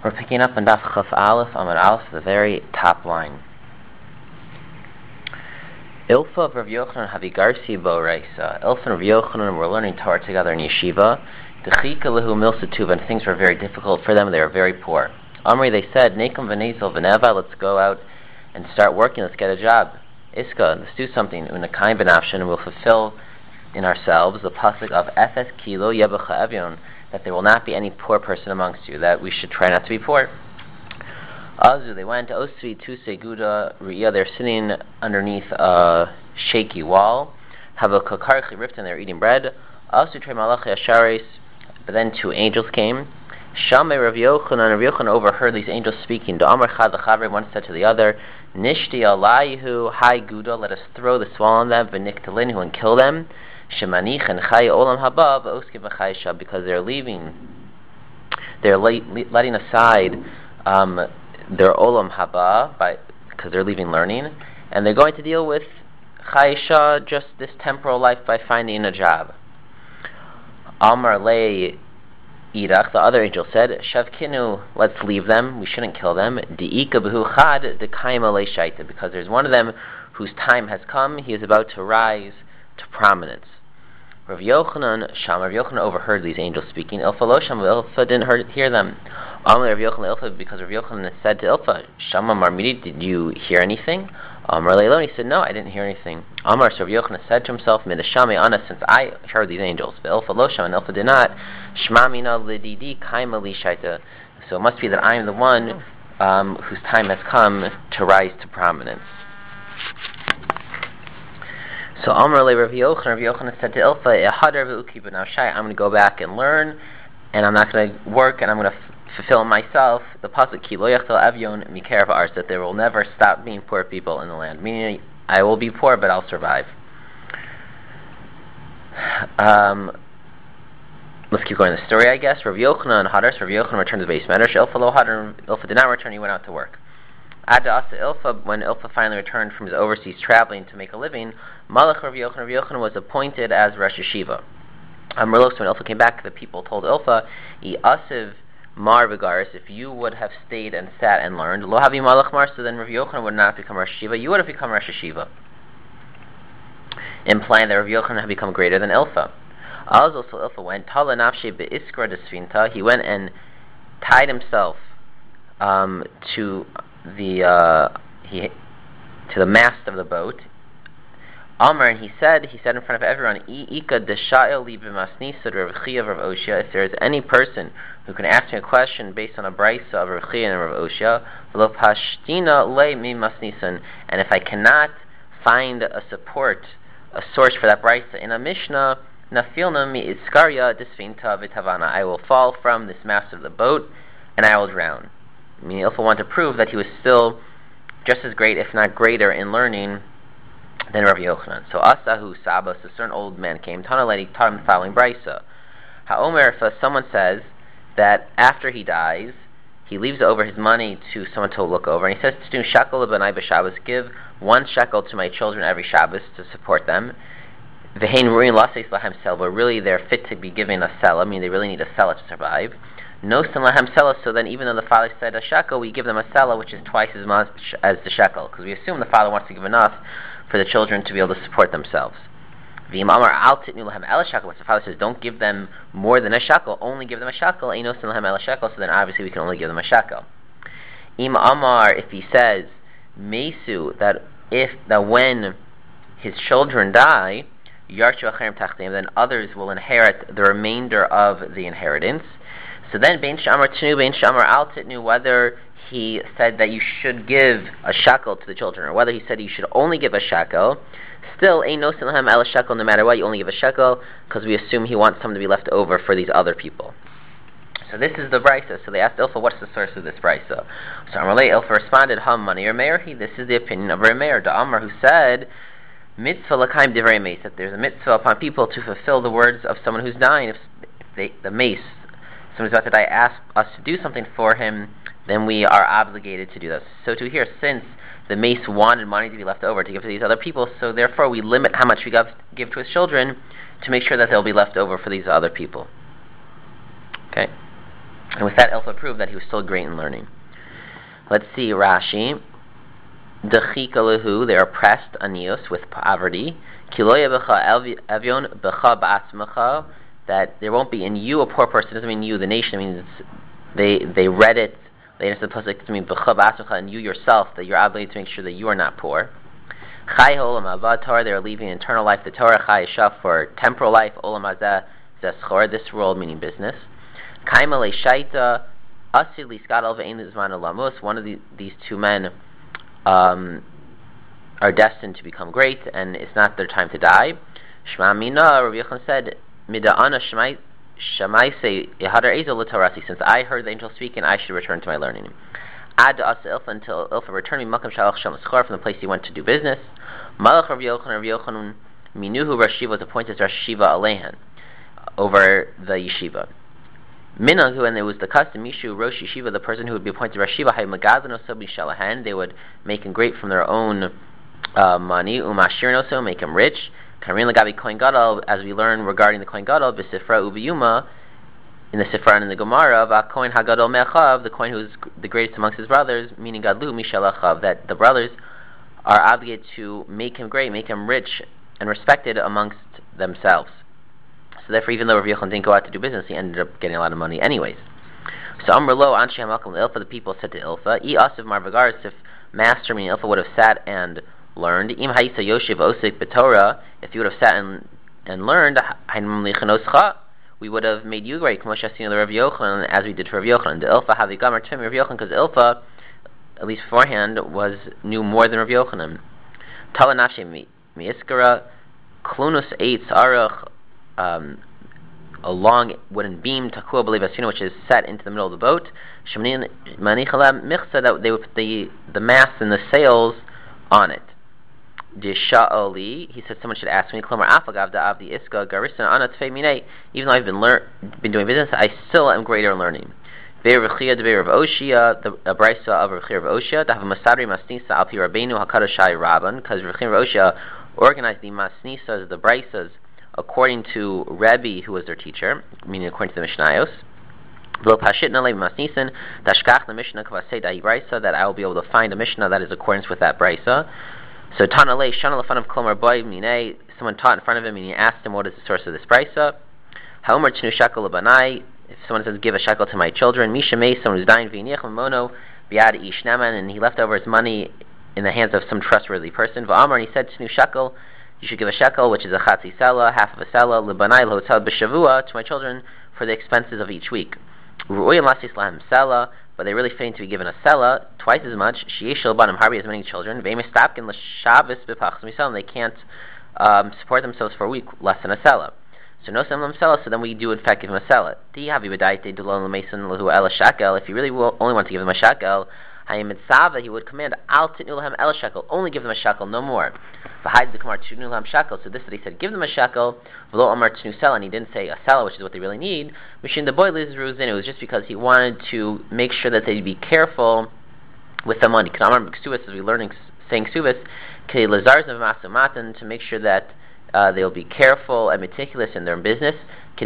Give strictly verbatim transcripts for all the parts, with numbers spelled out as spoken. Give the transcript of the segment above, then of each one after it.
We're picking up on Daf Chaf Aleph, Amud Aleph, the very top line. Ilfa of Rav Yochanan Havigarsi Bo Reisa. Ilfa and Rav Yochanan were learning Torah together in yeshiva. Dechika lehu milsatuv, and things were very difficult for them. They were very poor. Amri, they said, Nekum v'nezel v'neva, let's go out and start working. Let's get a job. Iska, let's do something. Unakayim b'nafshin, and we'll fulfill in ourselves the pasuk of Efes kilo yebecha evyon, that there will not be any poor person amongst you, that we should try not to be poor. Azu, they went, Osri Tuse Guda Riya, they're sitting underneath a shaky wall. Havakokarchi Rifton, they're eating bread. Azu Tre Malachi Asharis, but then two angels came. Shamei Rav Yochanan, and Rav Yochanan overheard these angels speaking. Da'amar Chad L'Chavre, one said to the other, Nishti Alayhu Hai Guda, let us throw the wall on them, V'niktalinhu, and kill them. Shemanich and Chai Olam Haba V'oskim V'chaisha, because they're leaving, they're le- le- letting aside um, their Olam Haba, by, because they're leaving learning, and they're going to deal with Chaisha, just this temporal life, by finding a job. Amar Le Irach, the other angel said, Shavkinu, let's leave them, we shouldn't kill them. Di'ika B'hu Chad D'Kaima Le Shaita, because there's one of them whose time has come, he is about to rise to prominence. Rav Yochanan, Sham, Rav Yochanan overheard these angels speaking. Ilfa lo Sham, Ilfa didn't hear, hear them. Amar Rav Yochanan Ilfa, because Rav Yochanan said to Ilfa, Shama Marmidi, did you hear anything? Amar Leilon, he said, no, I didn't hear anything. Amar, so Rav Yochanan said to himself, Midashami Ana, since I heard these angels, but Ilfa lo Sham, and Ilfa did not, Shma Mina Lididi Kaima Li Shaita. So it must be that I am the one um, whose time has come to rise to prominence. So Amar Le Rav Yochanan, Rav Yochanan said to Ilfa, Ehadar v'uki b'navshai, I'm going to go back and learn, and I'm not going to work, and I'm going to f- fulfill myself the pasuk ki lo yachtal avyon mikerav ars, that there will never stop being poor people in the land. Meaning, I will be poor, but I'll survive. Um, let's keep going the story, I guess. Rav Yochanan Hadar, Rav Yochanan returned to the base medrash. Ilfa lo Hadar, Ilfa did not return. He went out to work. Ada Asa Ilfa, when Ilfa finally returned from his overseas traveling to make a living, Malach Rav Yochanan, Rav Yochanan was appointed as Rosh Yeshiva. Merlos, when Ilfa came back, the people told Ilfa, I Asiv Mar Vigaris, if you would have stayed and sat and learned, Lo Havi Malach Mar, so then Rav Yochanan would not become Rosh Yeshiva, you would have become Rosh Yeshiva. Implying that Rav Yochanan had become greater than Ilfa. Also, so Ilfa went, Tala Nafshe Be'iskra Desfinta, he went and tied himself um, to the uh, he to the mast of the boat. Amar, and he said, he said in front of everyone, Ika desha'il li b'masnisa Rav Chia of Rav Oshia, if there is any person who can ask me a question based on a brisa of Rav Chia and Rav Oshia, lo pashtina le mi masnisan, and if I cannot find a support, a source for that brisa in a Mishnah, nafilna mi iskaria disfinta v'tavana, I will fall from this mast of the boat and I will drown. I mean, Ilfa wanted to prove that he was still just as great, if not greater, in learning than Rav Yochanan. So Asahu Sabas, a certain old man came, Tanaleti taught him the following brisa. Ha'omer, if someone says that after he dies, he leaves over his money to someone to look over, and he says, Tstu shekel b'nai b'Shabbos, give one shekel to my children every Shabbos to support them. V'hein ruin laseis lahem sel, but really they're fit to be given a sell. I mean, they really need a seller to survive. No lahem sela, so then even though the father said a shekel, we give them a sela, which is twice as much as the shekel, because we assume the father wants to give enough for the children to be able to support themselves. V'im amar al titnu lahem el shekel, which the father says, don't give them more than a shekel, only give them a shekel. Einos lahem el shekel, so then obviously we can only give them a shekel. Im amar, if he says mesu, that if that when his children die, yarshu acherim tachtim, then others will inherit the remainder of the inheritance. So then, Bein Shamar Tnu, Bein Shamar Al Titnu, whether he said that you should give a shekel to the children, or whether he said you should only give a shekel, still, Ein No Silahem El Shekel, no matter what, you only give a shekel, because we assume he wants some to be left over for these other people. So this is the brisa. So they asked Ilfa, what's the source of this brisa? So Amalei Ilfa responded, Ham Mani or Meir, this is the opinion of Meir, the Amar, who said, Mitzvah L'kaim Divrei Meis, that there's a mitzvah upon people to fulfill the words of someone who's dying. If they, the mace, someone's about to die, asks us to do something for him, then we are obligated to do this. So to here, since the mace wanted money to be left over to give to these other people, so therefore we limit how much we give, give to his children to make sure that they'll be left over for these other people. Okay. And with that, Ilfa proved that he was still great in learning. Let's see Rashi. Dechikalahu, they are oppressed, anios, with poverty. Kiloya becha evyon becha ba'atzmecha, that there won't be in you a poor person. It doesn't mean you, the nation. It means they they read it. They understood the pasuk to mean becha ba'atzmecha, and you yourself, that you're obligated to make sure that you are not poor. Chai olam haba Torah, they are leaving eternal life. The Torah chai shaf for temporal life. Olam hazeh zeschor, this world meaning business. Kaima le shaita asid liskadal ve'ein zman olamus. One of the, these two men um, are destined to become great, and it's not their time to die. Shema mina, Rabbi Yochanan said, mida ana shemai shemai say ihadar ezel l'torasi. Since I heard the angel speak, and I should return to my learning. Ad asa Ilfa, until Ilfa returned me makam shalach sham schar, from the place he went to do business. Malach Rabbi Yochanan, Rabbi Yochanan minuhu Rosh Yeshiva was appointed as Rosh Yeshiva Alehan, over the yeshiva. Minag, and it was the custom, Mishu Rosh Yeshiva, the person who would be appointed Rosh Yeshiva, hay magazin osobi shalahan, they would make him great from their own uh, money, umashir also make him rich. Karin lagabi kohen gadol, as we learn regarding the kohen gadol, b'sifra ubiyuma, in the Sifra and in the Gemara, v'kohen hagadol mechav, the kohen who is the greatest amongst his brothers, meaning gadlu mishalachav, that the brothers are obligated to make him great, make him rich and respected amongst themselves. So therefore, even though Rav Yochanan didn't go out to do business, he ended up getting a lot of money anyways. So Amr lo anshe hamakam Ilfa, the people said to Ilfa, I asiv marvagaris, if master, meaning Ilfa, would have sat and learned, im haisa yoshiv osik b'Torah, if you would have sat and, and learned, hainam lichanoscha, we would have made you great, Rav Yochanan, as we did for Rav Yochanan. The Ilfa havi gamer to Rav Yochanan, because Ilfa, at least beforehand, was knew more than Rav Yochanan. Tala nafshe mi iskara, klunus eitz arach, um, a long wooden beam, takua b'levasina, which is set into the middle of the boat. Shemani manichala michsa, that they would put the the mast and the sails on it. Disha'oli, he said someone should ask me, Klomar afagav da'av the iska garisan anat fei minei. Even though I've been lear- been doing business, I still am greater in learning. Ve'er v'chiyah de've'er of Oshia, the brisa of Rechir of Oshia, da'hav masadri masnisa al pi rabbeinu hakadashai rabban, because Rechir of Oshia organized the masnisas, the brisas, according to Rebbe, who was their teacher, meaning according to the Mishnayos. V'lo pashitna le masnisin tashkach the Mishnah kvasei da'i brisa, that I will be able to find a Mishnah that is accordance with that brisa. So Tana le shana lefan of Klomar boy minei, someone taught in front of him, and he asked him, what is the source of this brisa? Haomer tnu shakel lebanai, if someone says, give a shekel to my children, Misha May, someone who's dying, V'iniach Mono, Biad Ishnaman, and he left over his money in the hands of some trustworthy person. V'amar, and he said, Tnu shekel, you should give a shekel, which is a chatzi sela, half of a sela, lebanai l'hotzad b'shavua, to my children for the expenses of each week. Ru'uyam lasis lahem sela, but they really fain to be given a sela, twice as much. Sheyesh l'banim harbi, as many children. V'emes tapkin l'shavis b'pachs misel, and they can't um, support themselves for a week less than a sela. So no sem sela, so then we do in fact give him a sela. If you really will, only want to give him a shekel, he would command al titnu lahem el shekel, only give them a shekel, no more. So this that he said, give them a shekel, v'lo amar tnu sela, and he didn't say a sela, which is what they really need. Mishin the boy liz ruzin, it was just because he wanted to make sure that they'd be careful with the money. As we learning saying ksuvas, to make sure that Uh, they'll be careful and meticulous in their business, so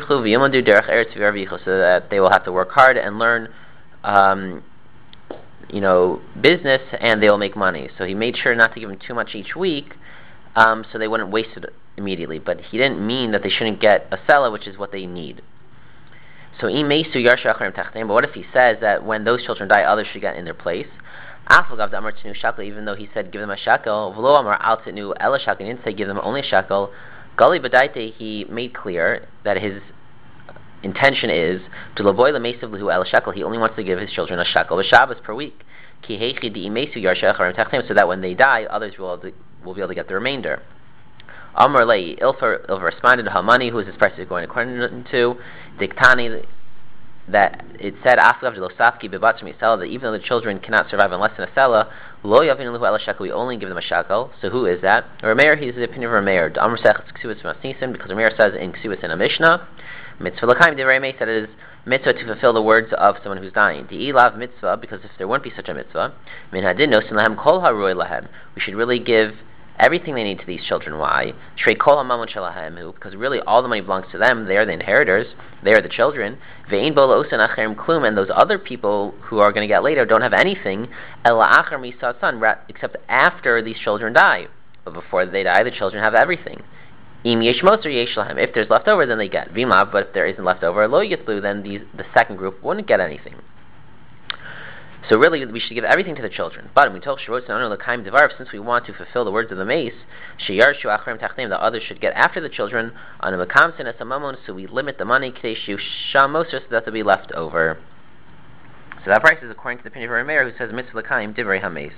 that they will have to work hard and learn, um, you know, business, and they'll make money. So he made sure not to give them too much each week, um, so they wouldn't waste it immediately. But he didn't mean that they shouldn't get a sela, which is what they need. So, but what if he says that when those children die, others should get in their place? Even though he said give them a shekel, he didn't say give them only a shekel. Gali b'daite, he made clear that his intention is to loboy lemesiv lehu el shekel. He only wants to give his children a shekel b'Shabbos per week. So that when they die, others will will be able to get the remainder. Amar lei Ilfa responded to Hamani, who is this price is going according to Diktani, that it said that even though the children cannot survive on less than a sela, lo yavinu lehu ela shekel, we only give them a shekel. So who is that? Rameir, he's the opinion of Rameir. Amr sech ksuvas masnisin, because Rameir says in ksuvas in a Mishnah, mitzvah l'kaim divrei meis, that it is mitzvah to fulfill the words of someone who's dying. Di ilav mitzvah, because if there wouldn't be such a mitzvah, min hadin nosin lahem kol haruy lahem, we should really give everything they need to these children. Why? Because really all the money belongs to them. They are the inheritors. They are the children. And those other people who are going to get later don't have anything except after these children die. But before they die, the children have everything. If there's leftover, then they get. But if there isn't leftover, then these, the second group wouldn't get anything. So really, we should give everything to the children. But since we want to fulfill the words of the mace, the others should get after the children, so we limit the money so that will be left over. So that price is according to the opinion of Rameir, who says mitzvah l'kaim divrei hameis.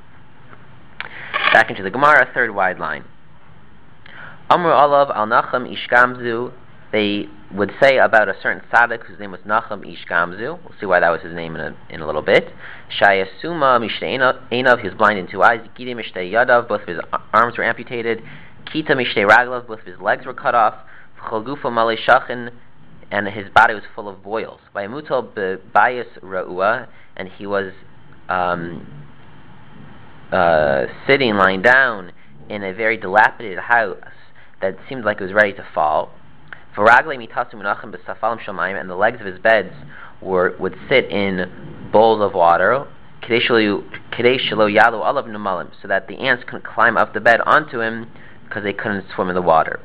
Back into the Gemara, third wide line. Amru alav al Nachum ish Gamzu. They would say about a certain tzaddik whose name was Nachum ish Gamzu. We'll see why that was his name in a, in a little bit. Shayasuma mishtei einav. He was blind in two eyes. Gide mishtei yadav. Both of his arms were amputated. Kita mishtei raglav. Both of his legs were cut off. Cholgufa malei shachin. And his body was full of boils. Vayamutal bebayis ra'ua. And he was um, uh, sitting, lying down in a very dilapidated house that seemed like it was ready to fall. And the legs of his beds were would sit in bowls of water, so that the ants couldn't climb up the bed onto him because they couldn't swim in the water.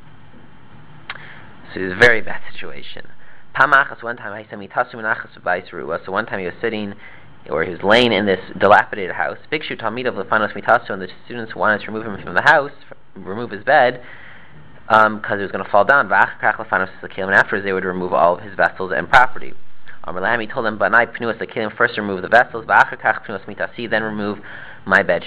So it was a very bad situation. One time, so one time he was sitting, or he was laying in this dilapidated house. Bikshu Talmid of Lefanos Mitasu, and the students wanted to remove him from the house, remove his bed, because um, it was going to fall down. And afterwards they would remove all of his vessels and property. He told them, first remove the vessels, then remove my bed.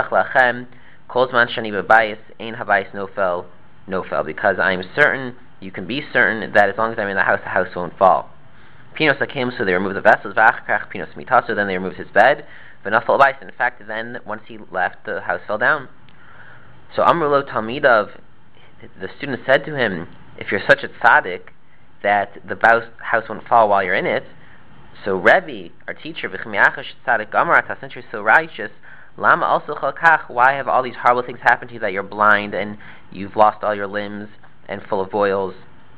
Because I am certain, you can be certain, that as long as I'm in the house, the house won't fall. So they removed the vessels, then they removed his bed. In fact, then once he left, the house fell down. So Amrulo Talmidav, the student said to him, if you're such a tzaddik that the house won't fall while you're in it, so Rebbe, our teacher, since you're so righteous, why have all these horrible things happened to you, that you're blind and you've lost all your limbs and full of boils?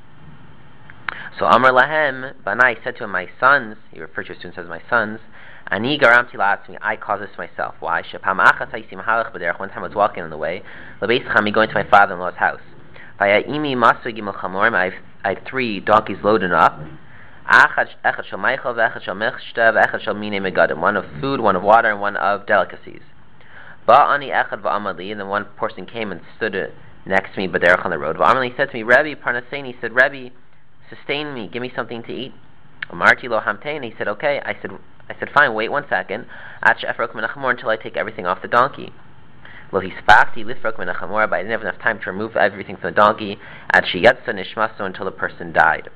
So Amar Lahem, Banai said to him, my sons, he referred to his students as my sons, Ani garamti la'atzmi, I caused this myself. Why? Shepam achas ha'isim halach b'derech, one time I was walking on the way, lebeis chami, going to my father-in-law's house. Vaya imi masu gimel chamorim, I had three donkeys loaded up. Echad shel meichel, ve'echad shel mechshta, ve'echad shel minei megadim, one of food, one of water, and one of delicacies. Ba'ani echad va'amali, and then one person came and stood next to me b'derech on the road. Va'amali said to me, Rebbe, parnasein, he said, Rebbe, sustain me, give me something to eat. Amarti lo hamtein, he said, okay. I said, I said, fine, wait one second, until I take everything off the donkey. Well, he spakti lifrok menachamor, but I didn't have enough time to remove everything from the donkey, at sheyatsa nishmaso, until the person died.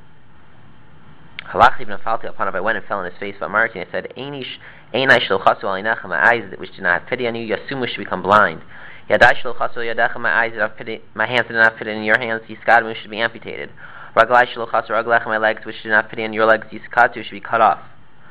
Halach ibn Falti, upon it I went and fell on his face, but Martin, I said, Einish, Einai shlochasu alinach, my eyes which did not have pity on you, Yasumu should become blind. Yadai shlochasu yadacha, my eyes did not have pity, my hands did not have pity in your hands, Yiskadamu should be amputated. Raglai shlochasu raglecha, my legs which did not have pity on your legs, Yiskatu should be cut off.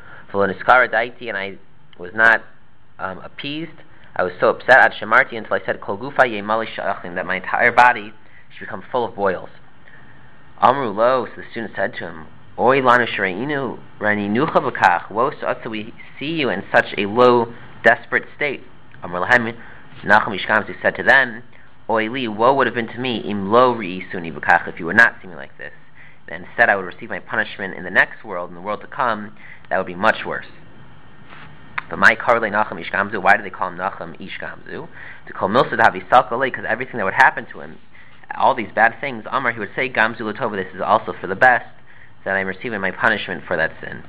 And I was not um, appeased. I was so upset at Shemarti until I said, Kol gufa yemali sha'achin, that my entire body should become full of boils. Amru lo, so the student said to him, Oi lanu shreinu raninucha v'kach, woe to us that we see you in such a low, desperate state. Amru lahem, Nachum ish Gamzu said to them, Oi li, woe would have been to me, im lo ri'isuni v'kach, if you would not see me like this. And instead I would receive my punishment in the next world, in the world to come. That would be much worse. But my Karle Nachum Ish Gamzu, why do they call him Nachum Ish Gamzu? To call Milsad Havi Salkalei, because everything that would happen to him, all these bad things, Amar, he would say, Gamzu Latova, this is also for the best, that I'm receiving my punishment for that sin.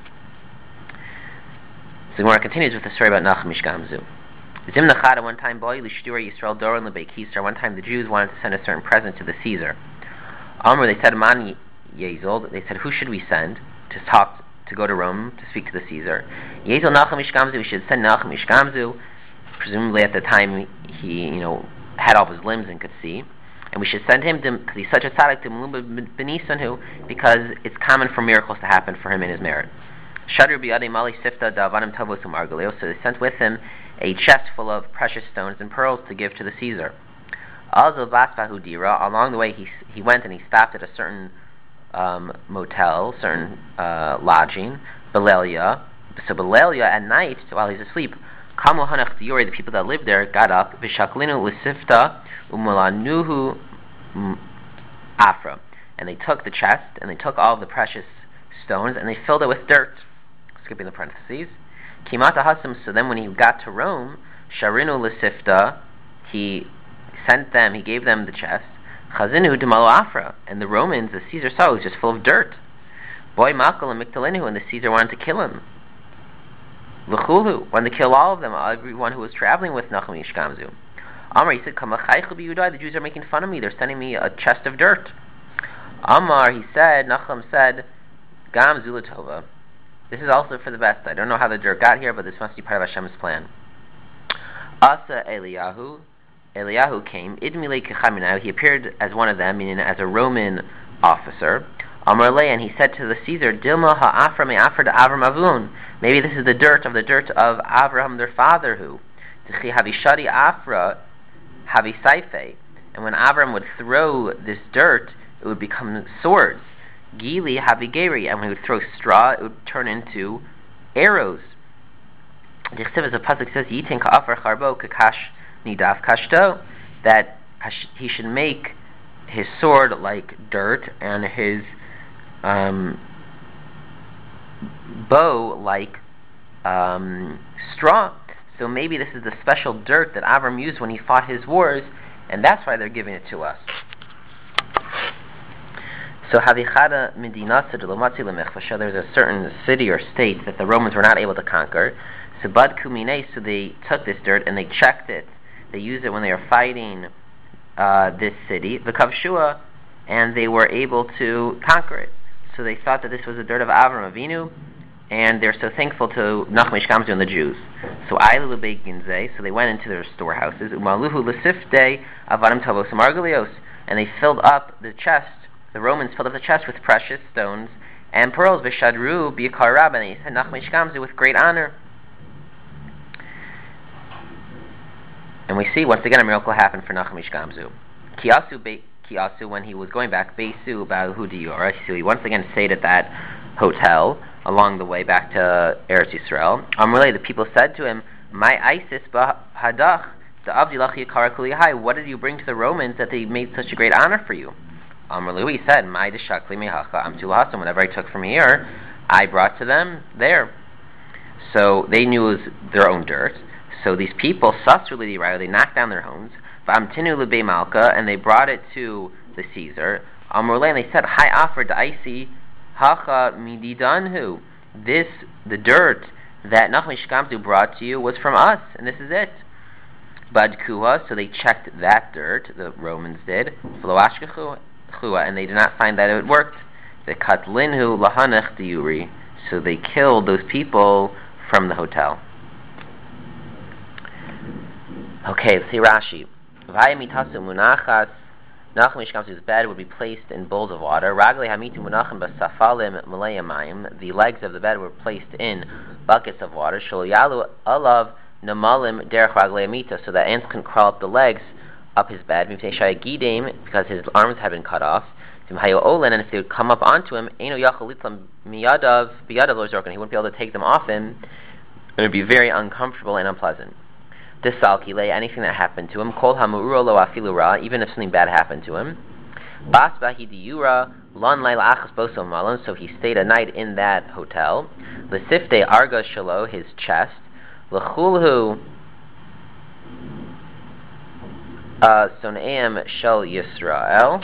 So the Gemara continues with the story about Nachum Ish Gamzu. Zim Nachada, one time, Boy Lishtura Yisrael Doron Lebei Kisar, one time the Jews wanted to send a certain present to the Caesar. Amar, they said, Man Yezol, they said, who should we send to talk to? to go to Rome to speak to the Caesar. Yezel Nachum Ish Gamzu, we should send Nachum Ish Gamzu. Presumably at the time he, you know, had all of his limbs and could see. And we should send him, because he's such a tzaddik, to Melumba Benisanhu, because it's common for miracles to happen for him in his merit. Shadru Biyadei Mali Sifta Davanim Tavos Umargaleo, so they sent with him a chest full of precious stones and pearls to give to the Caesar. Also, Basbahu Dira. Along the way, he he went and he stopped at a certain um, motel, certain uh, lodging, Belelia. So Belelia at night, while he's asleep, Kamu Hanach Diori, the people that lived there, got up, Vishaklinu Lisifta Umulanuhu Afra, and they took the chest and they took all of the precious stones and they filled it with dirt. Skipping the parentheses. Kimata Hasam. So then, when he got to Rome, Sharinu Lisifta, he sent them, he gave them the chest. Chazinu Demalo Afra, and the Romans, the Caesar saw it was just full of dirt. Boy Makal and Miktalinu, and the Caesar wanted to kill him. L'chulu, wanted to kill all of them, everyone who was traveling with Nachum Ish Gamzu. Amar, he said, the Jews are making fun of me, they're sending me a chest of dirt. Amar, he said, Nachum said, Gam Zulatova, this is also for the best. I don't know how the dirt got here, but this must be part of Hashem's plan. Asa Eliyahu, Eliyahu came, Idmile Kechaminahu, he appeared as one of them, meaning as a Roman officer. Amar Le, and he said to the Caesar, Dilma ha'afra me'afra de Avram Avun, maybe this is the dirt of the dirt of Avraham, their father, who, T'chi havishadi afra, havisaife, and when Avram would throw this dirt, it would become swords. Gili havigeri, and when he would throw straw, it would turn into arrows. The Chsiv, as the pasuk says, Yitin ka'afar charbo kakash nidaf kashto, that he should make his sword like dirt and his um, bow like um, straw. So maybe this is the special dirt that Avram used when he fought his wars, and that's why they're giving it to us. So Havichada Medinasa de Lomatzi Lemechvasha, there's a certain city or state that the Romans were not able to conquer. So Bad Kumine, so they took this dirt and they checked it. They used it when they were fighting uh, this city, the Kavshua, and they were able to conquer it. So they thought that this was the dirt of Avram Avinu, and they're so thankful to Nachum Ish Gamzu and the Jews. So Ailu Ginze, so they went into their storehouses, Umaluhu Lesifte Avadim Tavos Margalios, and they filled up the chest. The Romans filled up the chest with precious stones and pearls, Vishadru Bikar Rab, and they said Nachum Ish Gamzu with great honor. And we see once again a miracle happened for Nachum Ish Gamzu. Kiasu Be Kiasu, when he was going back, Beisu Ba'ahu Diyora, so he once again stayed at that hotel along the way back to Eretz Yisrael. Amrulay, the people said to him, My Isis Bahadach, the Abdilach Yikara Kulihai, what did you bring to the Romans that they made such a great honor for you? Amrulu, he said, My Deshakli Mehacha Amtulahasam, whatever I took from here, I brought to them there. So they knew it was their own dirt. So these people, Sasruli Raya, they knocked down their homes, Vamtinu Lebe Malka, and they brought it to the Caesar. Amrulay, and they said, Hi Afar Daisi Hacha Mididanhu. This, the dirt that Nachum Ish Gamzu brought to you was from us, and this is it. Badkuha, so they checked that dirt, the Romans did, and they did not find that it worked. The Katlinhu Lahanach Diuri, so they killed those people from the hotel. Okay, let's see Rashi. Vayamitasu munachas, Nachum Ish Gamzu's bed would be placed in bowls of water. Raglei hamitu munachim basafalim malayamayim. The legs of the bed were placed in buckets of water. Sholoyalu alav namalim derech raglei amita, so that ants can crawl up the legs up his bed. Because his arms had been cut off. And if they would come up onto him, he wouldn't be able to take them off him. It would be very uncomfortable and unpleasant. Desalkile, anything that happened to him, kol hamu'uro lo afilu ra, even if something bad happened to him. Bas bahi diyura, lon laila achas boso malon, so he stayed a night in that hotel. Lesifte arga shalo, his chest. Lechulhu soneim shel Yisrael.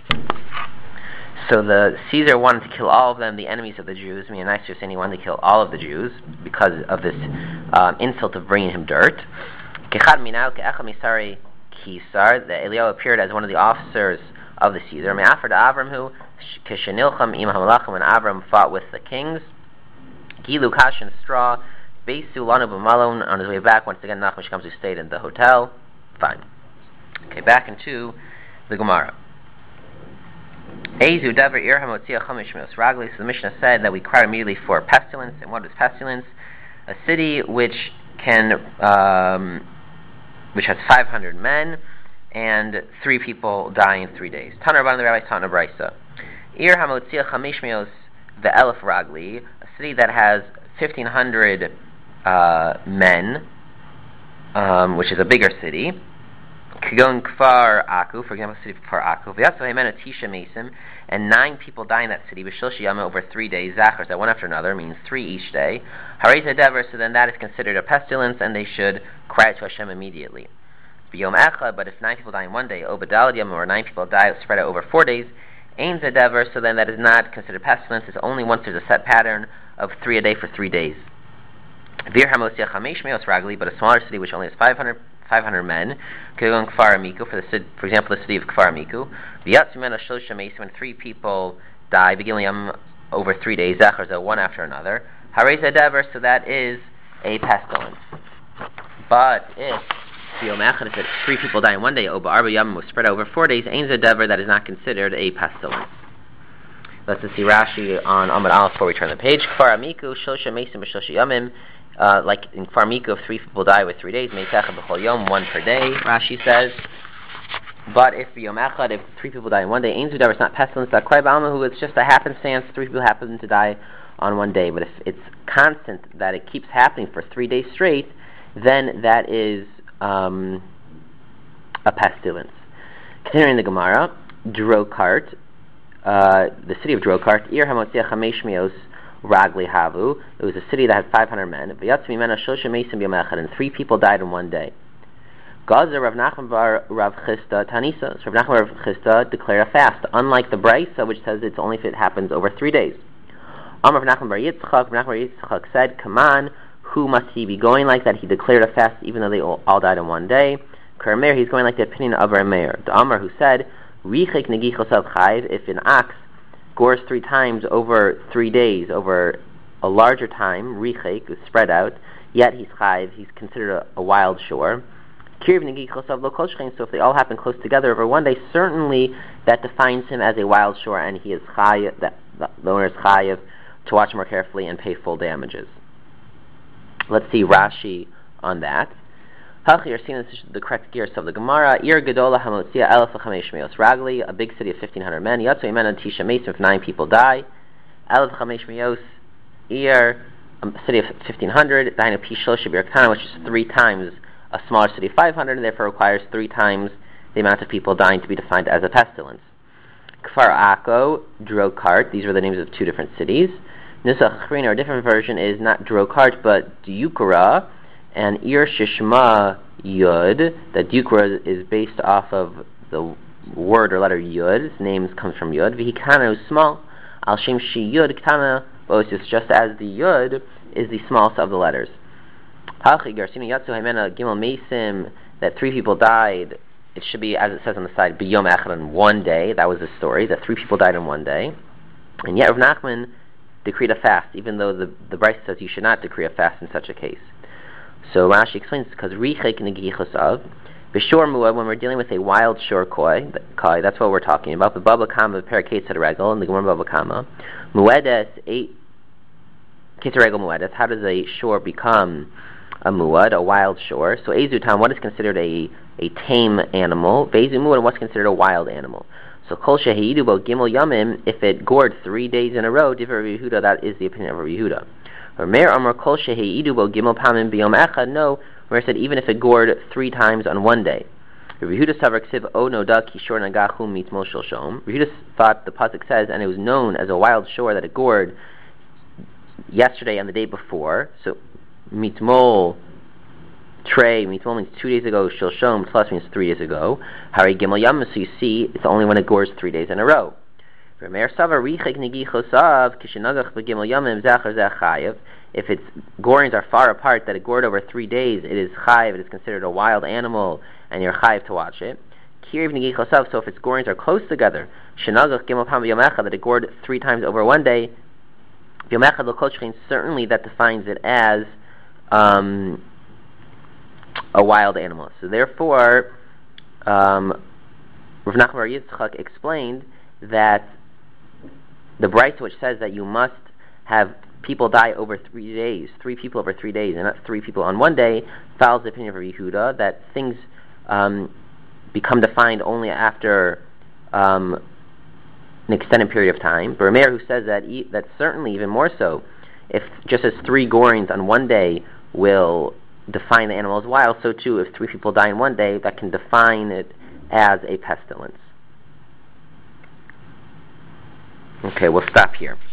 So the Caesar wanted to kill all of them, the enemies of the Jews. I mean, nice to saying he wanted to kill all of the Jews because of this um, insult of bringing him dirt. Kechad minal ke'echa misari kisar, that Eliyahu appeared as one of the officers of the Caesar. Me'afar da Avram hu keshenilcham im hamalachim, when Avram fought with the kings. Gilu kash and straw, beisu lanu b'malon. On his way back, once again, Nachum Ish Gamzu stayed in the hotel. Fine. Okay, back into the Gemara. Eizu davar ir hamotzia chamish me'os ragli. So the Mishnah said that we cry immediately for pestilence. And what is pestilence? A city which can, um, which has five hundred men. and three people die in three days. Tanar Rabbanan, the rabbis taught in a brisa. Ir hamotzia chamesh meos ve'elef ragli, a city that has fifteen hundred uh, men, um, which is a bigger city. Kigon Kfar Aku, for example, the city of Kfar Aku. V'yatzu heimena tisha mesim, and nine people die in that city. B'shloshi yama, over three days. Zachar, that one after another, means three each day. Harei dever, so then that is considered a pestilence, and they should cry to Hashem immediately. B'yom echad, but if nine people die in one day, obadal yama, or nine people die spread out over four days, ein dever, so then that is not considered pestilence. It's only once there's a set pattern of three a day for three days. Vir hamosia chamesh meos ragli, but a smaller city which only has five hundred five hundred men, Kigon Kfar Amiku, for the for example the city of Kfar Amiku, V'yatzumena Shlosha Mesim, when three people die, beginning over three days, Zachar, one after another, Harei Dever, so that is a pestilence. But if Yom Echad, if three people die in one day, Oba Arba Yom was spread over four days, Ein Dever, that is not considered a pestilence. Let's see Rashi on Amud Aleph before we turn the page. Kfar Amiku, Shlosha Mesim, B'Shlosha Yomim. Uh, like in Kfar Amiku, if three people die with three days, Meitecha b'chol yom, one per day, Rashi says. But if Yom Echad, if three people die in one day, Ein Zudavar, it's not pestilence, it's just a happenstance, three people happen to die on one day. But if it's constant, that it keeps happening for three days straight, then that is um, a pestilence. Continuing the Gemara, Drokart, uh, the city of Drokart, Ir Hamotzia Chamesh Meos Ragli Havu. It was a city that had five hundred men. And three people died in one day. Gazer Rav Nachman bar Rav Chisda Tanisa. So Rav Nachman bar Rav Chisda declared a fast, unlike the Brisa, which says it's only if it happens over three days. Amar Rav Nachman bar Yitzchak. Rav Nachman bar Yitzchak said, "Kaman, who must he be going like that? He declared a fast even though they all, all died in one day." Karameir, he's going like the opinion of Rameir. The Amar who said, "Richik negichosav chayv, if an ox gores three times over three days, over a larger time, richek, is spread out, yet he's chayv, he's considered a, a wild shore. Kirv negichosav lo kol shchein, so if they all happen close together over one day, certainly that defines him as a wild shore, and he is chayiv, that the owner is chayiv to watch more carefully and pay full damages." Let's see Rashi on that. Hachi, you're seeing this is the correct gears of the Gemara. Ir Gedola Hamotzia Elef Chamesh Meos Ragli, a big city of fifteen hundred men. Yatzu Imena Tisha Mesim, if nine people die. Elef Chamesh Meos Ir, a city of fifteen hundred. Dainu Pishol Shabir Kana, which is three times a smaller city of five hundred, and therefore requires three times the amount of people dying to be defined as a pestilence. Kfar Akko, Drokart, these were the names of two different cities. Nusach Chrin, or a different version, is not Drokart but Diukra. And Ir Shishma Yud, that Dukra is based off of the word or letter Yud. Its name comes from Yud. Vihikana is small. Al Shem Shi Yud Ktana Bosis, just as the Yud is the smallest of the letters. Hachi Garsinu Yatsu Haimena Gimel Mesim, that three people died. It should be, as it says on the side, B'yom Echad, in one day. That was the story, that three people died in one day. And yet Rav Nachman decreed a fast, even though the, the Brisa says you should not decree a fast in such a case. So Rashi explains because Richek Negichosav, B'shor Muad, when we're dealing with a wild shore koi, koi, that's what we're talking about. The Baba Kama, Paraketz Regal, and the Gemara Baba Kama. Muedes, eight, Ketz Regal Muedes, how does a shore become a muad, a wild shore? So Ezutam, what is considered a, a tame animal? Vezu Muad, and what's considered a wild animal? So Kol Shehidu Bo Gimel Yamim, if it gored three days in a row, Divrei Rabbi Yehuda, that is the opinion of Rabbi Yehuda. Or Meir Amar Kol Sheheidu Bo Gimel Pamim B'Yom Echad, no, where it said even if it gored three times on one day. Rabbi Yehuda Savar Ksiv O Noda Kishor Nagachu Mitmol Shel Shom. Rabbi Yehuda thought the pasuk says, and it was known as a wild shore that it gored yesterday and the day before. So Mitmol Trey, Mitmol means two days ago. Shel Shom plus means three days ago. Hari Gimel Yam, so you see it's only when it gores three days in a row. If its gorings are far apart, that it gored over three days, it is chayiv, it is considered a wild animal, and you're chayiv to watch it. So if its gorings are close together, that it gored three times over one day, certainly that defines it as um, a wild animal. So therefore, um, Rav Nachman bar Yitzchak explained that the Brisa, which says that you must have people die over three days, three people over three days, and not three people on one day, follows the opinion of Rabbi Yehuda, that things um, become defined only after um, an extended period of time. But Rameir, who says that e- that certainly even more so, if just as three gorings on one day will define the animal as wild, so too if three people die in one day, that can define it as a pestilence. Okay, we'll stop here.